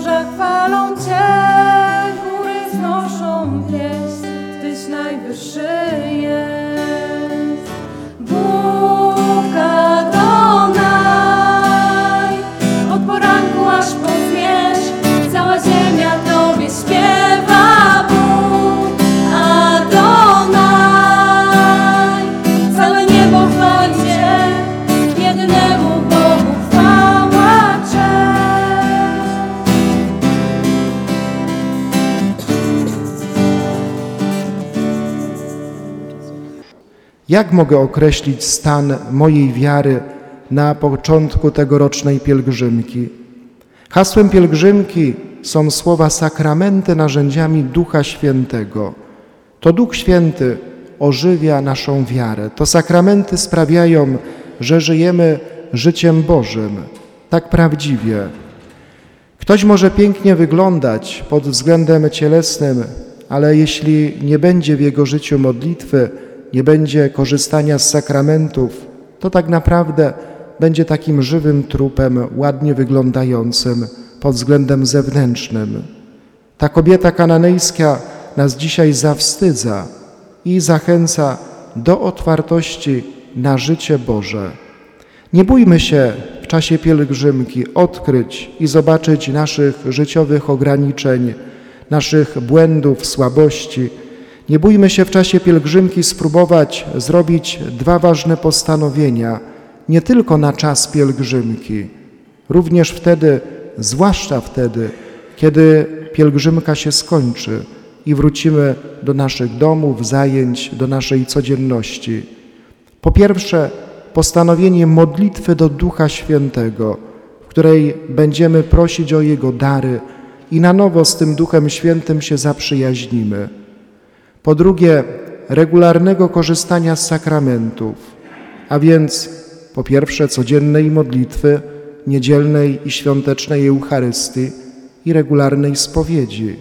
Morza chwalą Cię, góry znoszą wieść, Tyś najwyższy jest. Bóg Adonai, od poranku aż po zmierzch, cała ziemia Tobie śpiewa. Bóg Adonai, całe niebo chwali Cię, jedynemu Bogu chwała, cześć. Jak mogę określić stan mojej wiary na początku tegorocznej pielgrzymki? Hasłem pielgrzymki są słowa sakramenty narzędziami Ducha Świętego. To Duch Święty ożywia naszą wiarę. To sakramenty sprawiają, że żyjemy życiem Bożym, tak prawdziwie. Ktoś może pięknie wyglądać pod względem cielesnym, ale jeśli nie będzie w jego życiu modlitwy, nie będzie korzystania z sakramentów, to tak naprawdę będzie takim żywym trupem, ładnie wyglądającym pod względem zewnętrznym. Ta kobieta kananejska nas dzisiaj zawstydza i zachęca do otwartości na życie Boże. Nie bójmy się w czasie pielgrzymki odkryć i zobaczyć naszych życiowych ograniczeń, naszych błędów, słabości. Nie bójmy się w czasie pielgrzymki spróbować zrobić dwa ważne postanowienia, nie tylko na czas pielgrzymki, również wtedy, zwłaszcza wtedy, kiedy pielgrzymka się skończy i wrócimy do naszych domów, zajęć, do naszej codzienności. Po pierwsze, postanowienie modlitwy do Ducha Świętego, w której będziemy prosić o Jego dary i na nowo z tym Duchem Świętym się zaprzyjaźnimy. Po drugie, regularnego korzystania z sakramentów, a więc po pierwsze codziennej modlitwy, niedzielnej i świątecznej Eucharystii i regularnej spowiedzi.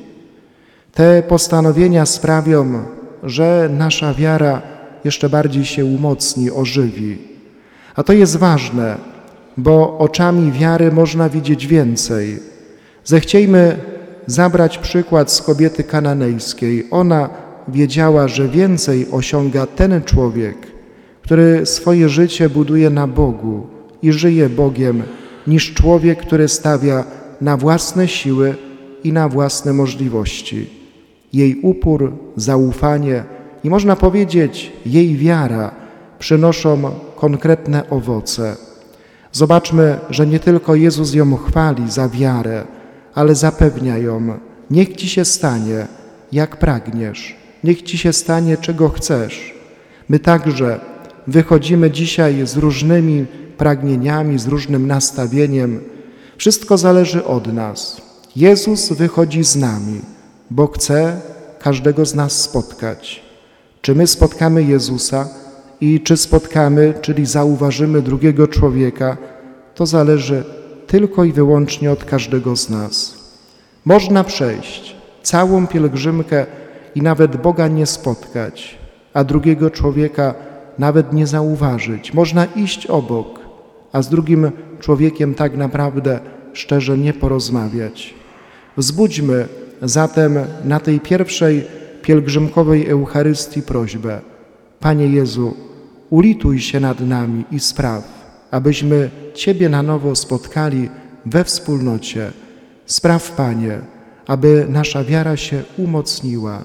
Te postanowienia sprawią, że nasza wiara jeszcze bardziej się umocni, ożywi. A to jest ważne, bo oczami wiary można widzieć więcej. Zechciejmy zabrać przykład z kobiety kananejskiej. Ona wiedziała, że więcej osiąga ten człowiek, który swoje życie buduje na Bogu i żyje Bogiem, niż człowiek, który stawia na własne siły i na własne możliwości. Jej upór, zaufanie i można powiedzieć jej wiara przynoszą konkretne owoce. Zobaczmy, że nie tylko Jezus ją chwali za wiarę, ale zapewnia ją: niech Ci się stanie, jak pragniesz, niech Ci się stanie, czego chcesz. My także wychodzimy dzisiaj z różnymi pragnieniami, z różnym nastawieniem. Wszystko zależy od nas. Jezus wychodzi z nami, bo chce każdego z nas spotkać. Czy my spotkamy Jezusa i czy spotkamy, czyli zauważymy drugiego człowieka, to zależy tylko i wyłącznie od każdego z nas. Można przejść całą pielgrzymkę i nawet Boga nie spotkać, a drugiego człowieka nawet nie zauważyć. Można iść obok, a z drugim człowiekiem tak naprawdę szczerze nie porozmawiać. Wzbudźmy zatem na tej pierwszej pielgrzymkowej Eucharystii prośbę: Panie Jezu, ulituj się nad nami i spraw, abyśmy Ciebie na nowo spotkali we wspólnocie. Spraw, Panie, aby nasza wiara się umocniła.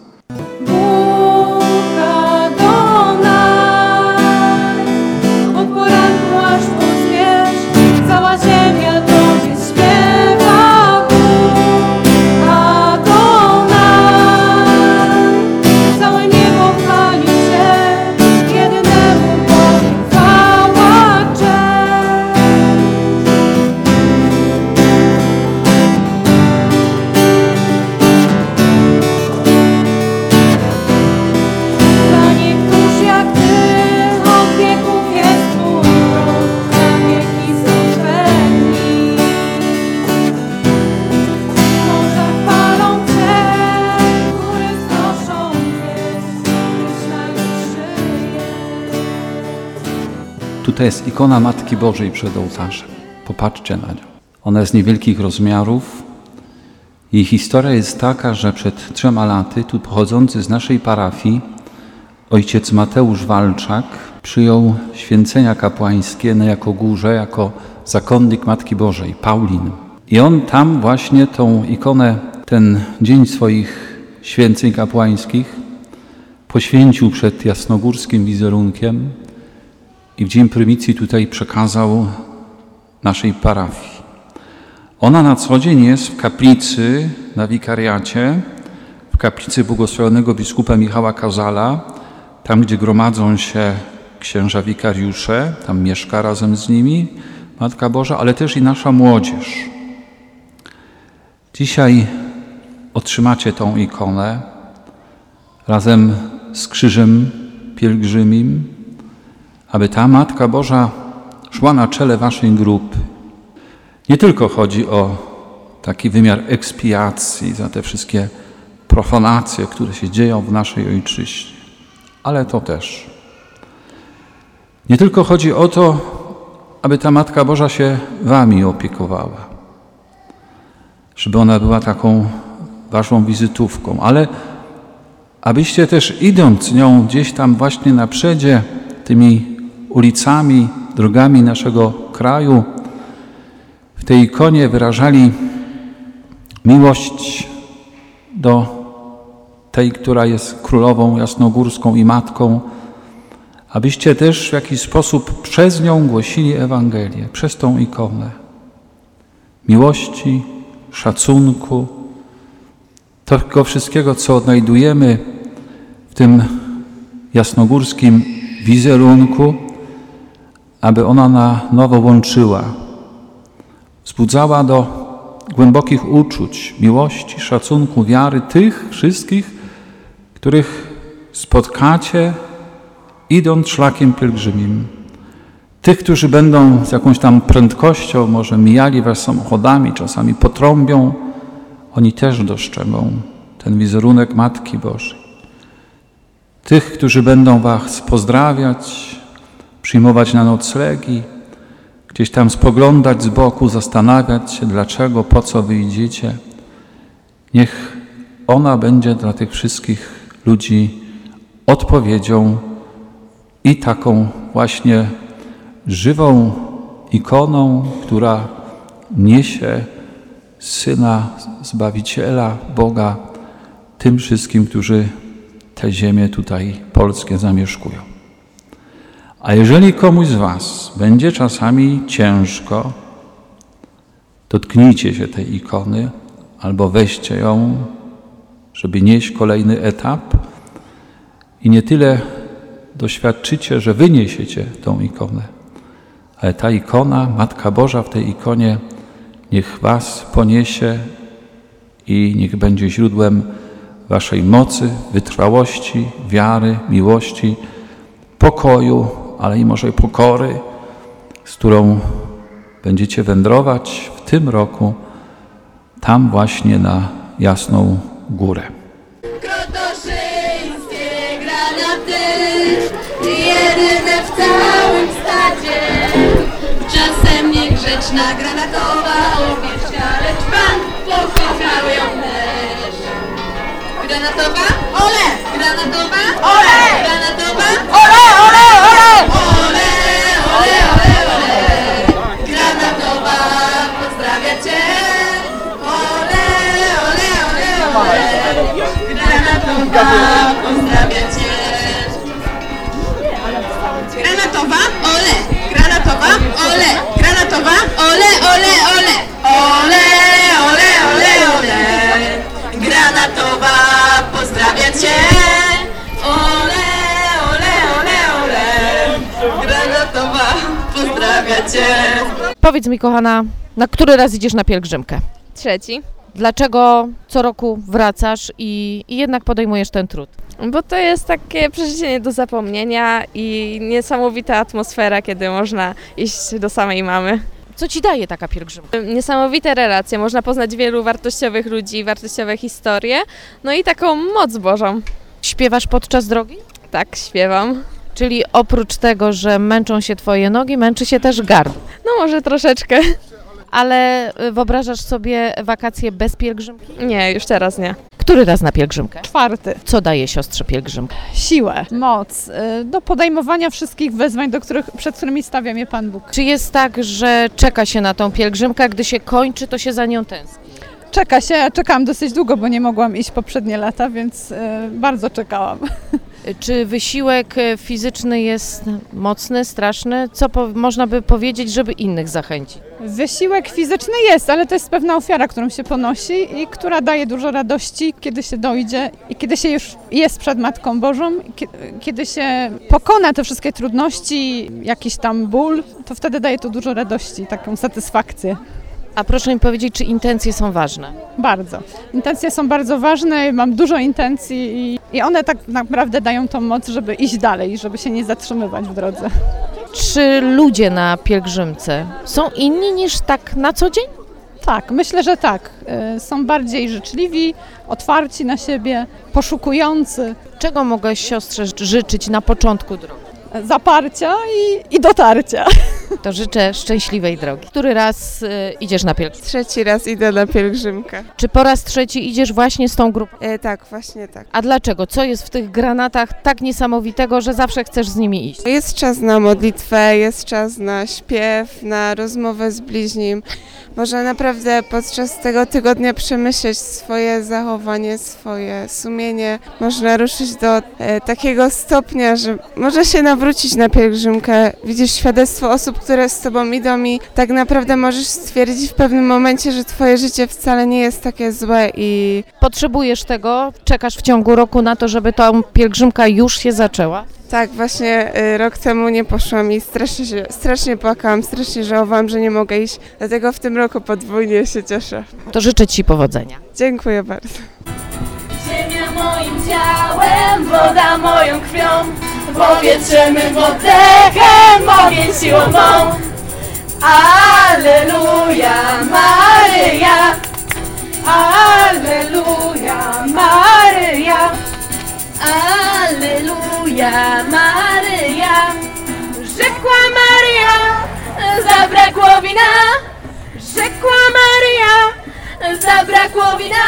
Tutaj jest ikona Matki Bożej przed ołtarzem. Popatrzcie na nią. Ona jest niewielkich rozmiarów, I historia jest taka, że przed 3 laty tu pochodzący z naszej parafii ojciec Mateusz Walczak przyjął święcenia kapłańskie na Jakogórze jako zakonnik Matki Bożej, Paulin. I on tam właśnie tą ikonę, ten dzień swoich święceń kapłańskich poświęcił przed jasnogórskim wizerunkiem i w dzień prymicji tutaj przekazał naszej parafii. Ona na co dzień jest w kaplicy na wikariacie, w kaplicy błogosławionego biskupa Michała Kazala, tam gdzie gromadzą się księża wikariusze, tam mieszka razem z nimi Matka Boża, ale też i nasza młodzież. Dzisiaj otrzymacie tą ikonę razem z krzyżem pielgrzymim, aby ta Matka Boża szła na czele waszej grupy. Nie tylko chodzi o taki wymiar ekspiacji za te wszystkie profanacje, które się dzieją w naszej ojczyźnie, ale to też. Nie tylko chodzi o to, aby ta Matka Boża się wami opiekowała, żeby ona była taką waszą wizytówką, ale abyście też idąc nią gdzieś tam właśnie na przedzie, tymi ulicami, drogami naszego kraju, w tej ikonie wyrażali miłość do tej, która jest królową jasnogórską i matką, abyście też w jakiś sposób przez nią głosili Ewangelię, przez tą ikonę. Miłości, szacunku, tego wszystkiego, co odnajdujemy w tym jasnogórskim wizerunku, aby ona na nowo łączyła, wzbudzała do głębokich uczuć, miłości, szacunku, wiary tych wszystkich, których spotkacie idąc szlakiem pielgrzymim. Tych, którzy będą z jakąś tam prędkością, może mijali was samochodami, czasami potrąbią, oni też dostrzegą ten wizerunek Matki Bożej. Tych, którzy będą was pozdrawiać, przyjmować na noclegi, gdzieś tam spoglądać z boku, zastanawiać się, dlaczego, po co wy idziecie. Niech ona będzie dla tych wszystkich ludzi odpowiedzią i taką właśnie żywą ikoną, która niesie Syna Zbawiciela, Boga, tym wszystkim, którzy te ziemię tutaj polskie zamieszkują. A jeżeli komuś z was będzie czasami ciężko, dotknijcie się tej ikony albo weźcie ją, żeby nieść kolejny etap i nie tyle doświadczycie, że wy niesiecie tą ikonę, ale ta ikona, Matka Boża w tej ikonie niech was poniesie i niech będzie źródłem waszej mocy, wytrwałości, wiary, miłości, pokoju, ale i może pokory, z którą będziecie wędrować w tym roku tam właśnie na Jasną Górę. Krotoszyńskie granaty, jedyne w całym stadzie. Czasem niegrzeczna granatowa owieczka, lecz Pan pokochał ją też. Granatowa? Ole! Granatowa? Ole! Granatowa? Ole, ole, ole! Ole, ole, ole, ole! Granatowa, pozdrawia Cię! Ole, ole, ole, ole! Granatowa, pozdrawia Cię! Granatowa? Ole! Granatowa? Ole! Granatowa? Ole, ole, ole! Ole, ole, ole, ole! Granatowa, pozdrawia Cię! Ole, ole, ole, ole! Granatowa, pozdrawia Cię! Powiedz mi, kochana, na który raz idziesz na pielgrzymkę? 3. Dlaczego co roku wracasz i jednak podejmujesz ten trud? Bo to jest takie przeżycie nie do zapomnienia i niesamowita atmosfera, kiedy można iść do samej mamy. Co ci daje taka pielgrzymka? Niesamowite relacje, można poznać wielu wartościowych ludzi, wartościowe historie, no i taką moc Bożą. Śpiewasz podczas drogi? Tak, śpiewam. Czyli oprócz tego, że męczą się twoje nogi, męczy się też gardło. No może troszeczkę. Ale wyobrażasz sobie wakacje bez pielgrzymki? Nie, już teraz nie. Który raz na pielgrzymkę? 4. Co daje siostrze pielgrzymka? Siłę, moc do podejmowania wszystkich wyzwań, przed którymi stawia mnie Pan Bóg. Czy jest tak, że czeka się na tą pielgrzymkę, a gdy się kończy, to się za nią tęskni? Czeka się, ja czekałam dosyć długo, bo nie mogłam iść poprzednie lata, więc bardzo czekałam. Czy wysiłek fizyczny jest mocny, straszny? Co można by powiedzieć, żeby innych zachęcić? Wysiłek fizyczny jest, ale to jest pewna ofiara, którą się ponosi i która daje dużo radości, kiedy się dojdzie i kiedy się już jest przed Matką Bożą, kiedy się pokona te wszystkie trudności, jakiś tam ból, to wtedy daje to dużo radości, taką satysfakcję. A proszę mi powiedzieć, czy intencje są ważne? Bardzo. Intencje są bardzo ważne, mam dużo intencji i one tak naprawdę dają tą moc, żeby iść dalej, żeby się nie zatrzymywać w drodze. Czy ludzie na pielgrzymce są inni niż tak na co dzień? Tak, myślę, że tak. Są bardziej życzliwi, otwarci na siebie, poszukujący, Czego mogę siostrze życzyć na początku drogi? zaparcia i dotarcia. To życzę szczęśliwej drogi. Który raz idziesz na pielgrzymkę? 3. raz idę na pielgrzymkę. Czy po raz 3 idziesz właśnie z tą grupą? Tak, właśnie tak. A dlaczego? Co jest w tych granatach tak niesamowitego, że zawsze chcesz z nimi iść? Jest czas na modlitwę, jest czas na śpiew, na rozmowę z bliźnim. Można naprawdę podczas tego tygodnia przemyśleć swoje zachowanie, swoje sumienie. Można ruszyć do takiego stopnia, że może się nawrócić na pielgrzymkę. Widzisz świadectwo osób, które z tobą idą i tak naprawdę możesz stwierdzić w pewnym momencie, że twoje życie wcale nie jest takie złe i Potrzebujesz tego? Czekasz w ciągu roku na to, żeby ta pielgrzymka już się zaczęła? tak, właśnie rok temu nie poszłam i strasznie płakałam, strasznie żałowałam, że nie mogę iść, dlatego w tym roku podwójnie się cieszę. To życzę Ci powodzenia. Dziękuję bardzo. Ziemia moim ciałem, woda moją krwią, powietrze mym oddechem, ogień siłą mą. Alleluja, Maryja, Alleluja, Maryja, Alleluja, Maryja. Rzekła Maryja, zabrakło wina, rzekła Maryja, zabrakło wina.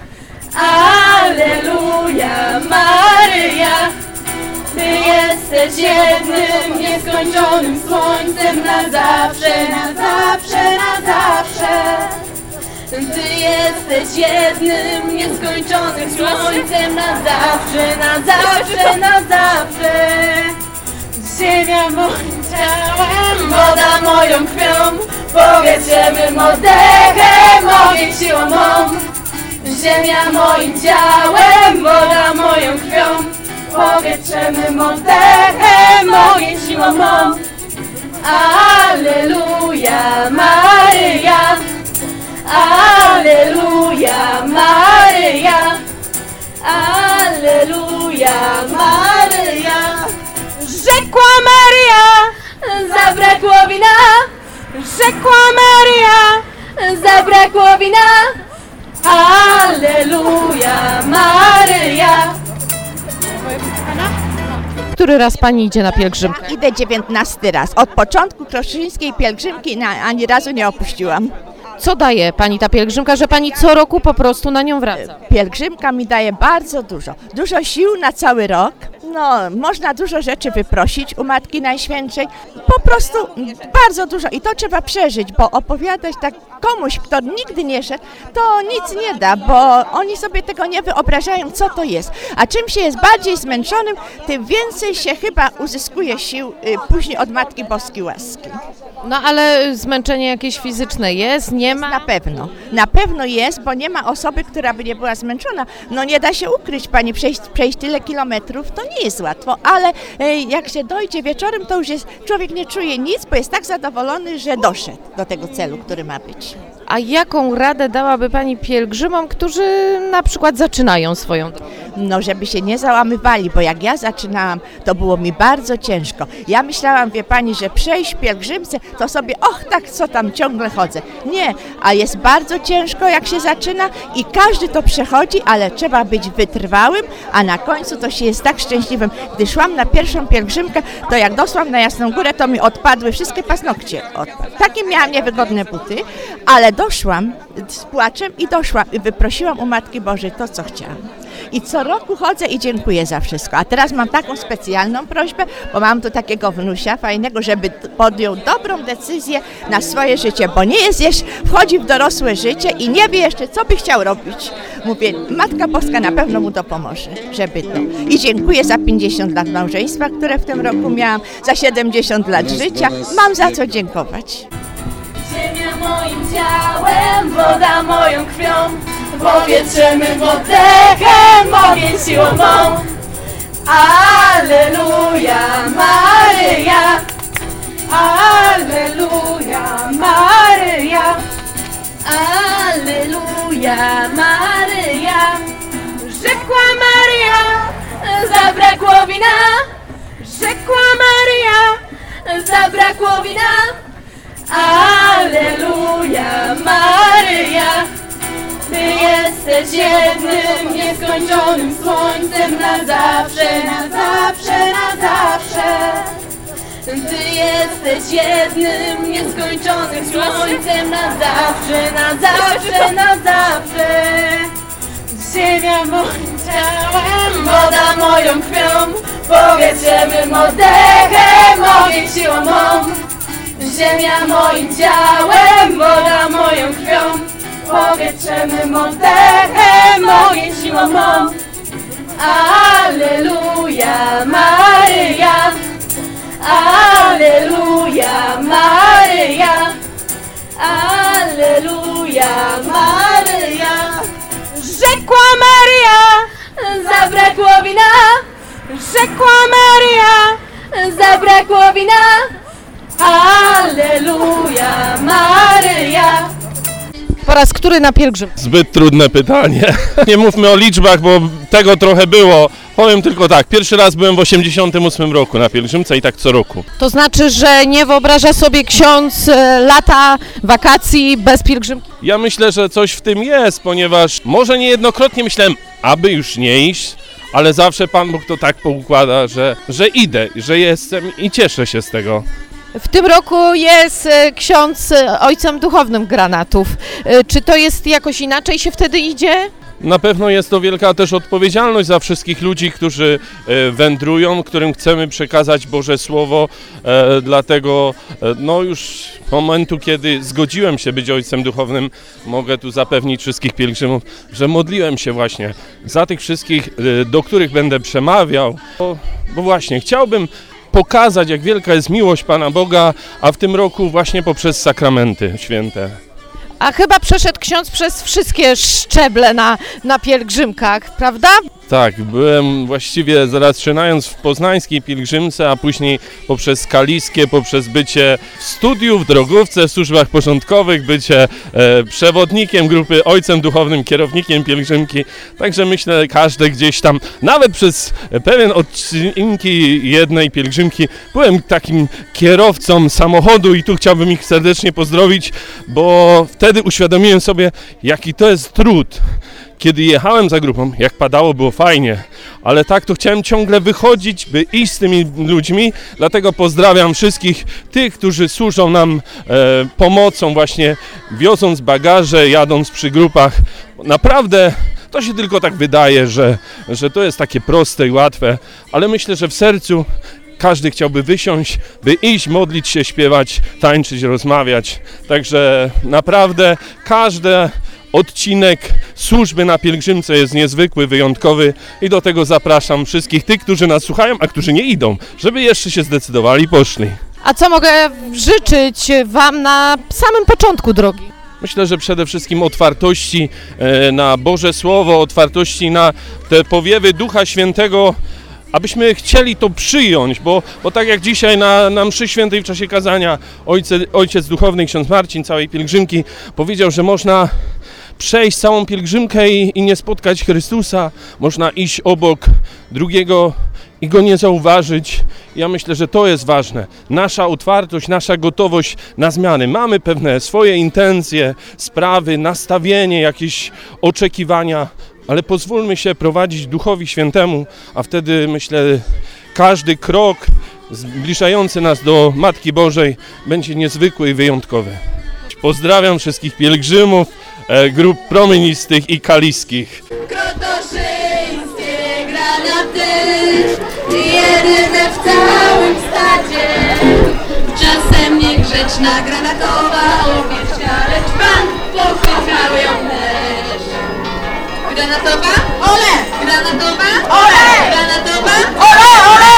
Alleluja, Maryja, Ty jesteś jednym, nieskończonym słońcem na zawsze, na zawsze, na zawsze. Ty jesteś jednym, nieskończonym słońcem na zawsze, na zawsze, na zawsze. Ziemia moim ciałem, woda moją krwią, powietrze mym oddechem, ogień siłą mą. Ziemia moim ciałem, woda moją krwią, powietrze mym oddechem, ogień siłą mą. Alleluja, Maryja, Alleluja, Maryja, Alleluja, Maryja. Rzekła Maryja, zabrakło wina, rzekła Maryja, zabrakło wina. Alleluja, Maryja. Który raz Pani idzie na pielgrzymkę? Idę 19 raz. Od początku kroszczyńskiej pielgrzymki ani razu nie opuściłam. Co daje Pani ta pielgrzymka, że Pani co roku po prostu na nią wraca? Pielgrzymka mi daje bardzo dużo. Dużo sił na cały rok. No, można dużo rzeczy wyprosić u Matki Najświętszej. Po prostu bardzo dużo i to trzeba przeżyć, bo opowiadać tak komuś, kto nigdy nie szedł, to nic nie da, bo oni sobie tego nie wyobrażają, co to jest. A czym się jest bardziej zmęczonym, tym więcej się chyba uzyskuje sił później od Matki Boskiej łaski. No ale zmęczenie jakieś fizyczne jest, nie ma? Na pewno jest, bo nie ma osoby, która by nie była zmęczona. No nie da się ukryć, pani, przejść tyle kilometrów, to nie jest łatwo, ale jak się dojdzie wieczorem, to już człowiek nie czuje nic, bo jest tak zadowolony, że doszedł do tego celu, który ma być. A jaką radę dałaby Pani pielgrzymom, którzy na przykład zaczynają swoją drogę? No, żeby się nie załamywali, bo jak ja zaczynałam, to było mi bardzo ciężko. Ja myślałam, wie Pani, że przejść pielgrzymce, to sobie, tak co tam ciągle chodzę. Nie, a jest bardzo ciężko, jak się zaczyna i każdy to przechodzi, ale trzeba być wytrwałym, a na końcu to się jest tak szczęśliwym. Gdy szłam na pierwszą pielgrzymkę, to jak doszłam na Jasną Górę, to mi odpadły wszystkie paznokcie. Takie miałam niewygodne buty, ale doszłam z płaczem i doszłam i wyprosiłam u Matki Bożej to, co chciałam. I co roku chodzę i dziękuję za wszystko. A teraz mam taką specjalną prośbę, bo mam tu takiego wnusia fajnego, żeby podjął dobrą decyzję na swoje życie, bo nie jest jeszcze, wchodzi w dorosłe życie i nie wie jeszcze, co by chciał robić. Mówię, Matka Boska na pewno mu to pomoże, żeby to. I dziękuję za 50 lat małżeństwa, które w tym roku miałam, za 70 lat życia. Mam za co dziękować. Ziemia moim ciałem, woda moją krwią, powietrze mym oddechem, ogień siłą mą. Alleluja, Maryja, Alleluja, Maryja, Alleluja, Maryja. Rzekła Maryja, zabrakło wina, rzekła Maryja, zabrakło wina. Alleluja, Maryja, Ty jesteś jednym, nieskończonym słońcem na zawsze, na zawsze, na zawsze. Ty jesteś jednym, nieskończonym słońcem na zawsze, na zawsze, na zawsze. Ziemia moim ciałem, woda moją krwią, powietrze mym oddechem, ogień siłą mą. Ziemia moim ciałem, woda moją krwią, powietrze mym oddechem, ogień siłą mą. Alleluja, Maryja, Alleluja, Maryja, Alleluja, Maryja. Rzekła Maryja, zabrakło wina, rzekła Maryja, zabrakło wina. Alleluja, Maryja. Po raz który na pielgrzymce? Zbyt trudne pytanie. Nie mówmy o liczbach, bo tego trochę było. Powiem tylko tak, pierwszy raz byłem w 88 roku na pielgrzymce i tak co roku. To znaczy, że nie wyobraża sobie ksiądz lata, wakacji bez pielgrzymki? Ja myślę, że coś w tym jest, ponieważ może niejednokrotnie myślałem, aby już nie iść, ale zawsze Pan Bóg to tak poukłada, że idę, że jestem i cieszę się z tego. W tym roku jest ksiądz ojcem duchownym Granatów. Czy to jest jakoś inaczej się wtedy idzie? Na pewno jest to wielka też odpowiedzialność za wszystkich ludzi, którzy wędrują, którym chcemy przekazać Boże Słowo, dlatego już momentu, kiedy zgodziłem się być ojcem duchownym, mogę tu zapewnić wszystkich pielgrzymów, że modliłem się właśnie za tych wszystkich, do których będę przemawiał, bo właśnie chciałbym pokazać, jak wielka jest miłość Pana Boga, a w tym roku właśnie poprzez sakramenty święte. A chyba przeszedł ksiądz przez wszystkie szczeble na pielgrzymkach, prawda? Tak, byłem właściwie zaczynając w poznańskiej pielgrzymce, a później poprzez kaliskie, poprzez bycie w studiu, w drogówce, w służbach porządkowych, bycie przewodnikiem grupy, ojcem duchownym, kierownikiem pielgrzymki. Także myślę, każdy gdzieś tam, nawet przez pewien odcinki jednej pielgrzymki, byłem takim kierowcą samochodu i tu chciałbym ich serdecznie pozdrowić, bo wtedy uświadomiłem sobie, jaki to jest trud. Kiedy jechałem za grupą, jak padało, było fajnie, ale tak to chciałem ciągle wychodzić, by iść z tymi ludźmi, dlatego pozdrawiam wszystkich tych, którzy służą nam pomocą, właśnie wioząc bagaże, jadąc przy grupach. Naprawdę to się tylko tak wydaje, że to jest takie proste i łatwe, ale myślę, że w sercu każdy chciałby wysiąść, by iść, modlić się, śpiewać, tańczyć, rozmawiać. Także naprawdę każdy odcinek służby na pielgrzymce jest niezwykły, wyjątkowy i do tego zapraszam wszystkich tych, którzy nas słuchają, a którzy nie idą, żeby jeszcze się zdecydowali i poszli. A co mogę życzyć Wam na samym początku drogi? Myślę, że przede wszystkim otwartości na Boże Słowo, otwartości na te powiewy Ducha Świętego, abyśmy chcieli to przyjąć, bo tak jak dzisiaj na mszy świętej w czasie kazania ojciec duchowny, ksiądz Marcin całej pielgrzymki powiedział, że można przejść całą pielgrzymkę i nie spotkać Chrystusa, można iść obok drugiego i go nie zauważyć. Ja myślę, że to jest ważne. Nasza otwartość, nasza gotowość na zmiany. Mamy pewne swoje intencje, sprawy, nastawienie, jakieś oczekiwania, ale pozwólmy się prowadzić Duchowi Świętemu, a wtedy myślę, każdy krok zbliżający nas do Matki Bożej będzie niezwykły i wyjątkowy. Pozdrawiam wszystkich pielgrzymów, grup promienistych i kaliskich. Krotoszyńskie granaty, jedyne w całym stadzie. Czasem niegrzeczna granatowa owieczka, lecz Pan pokochał ją też. Granatowa? Ole! Granatowa? Ole! Granatowa? Ole! Ole!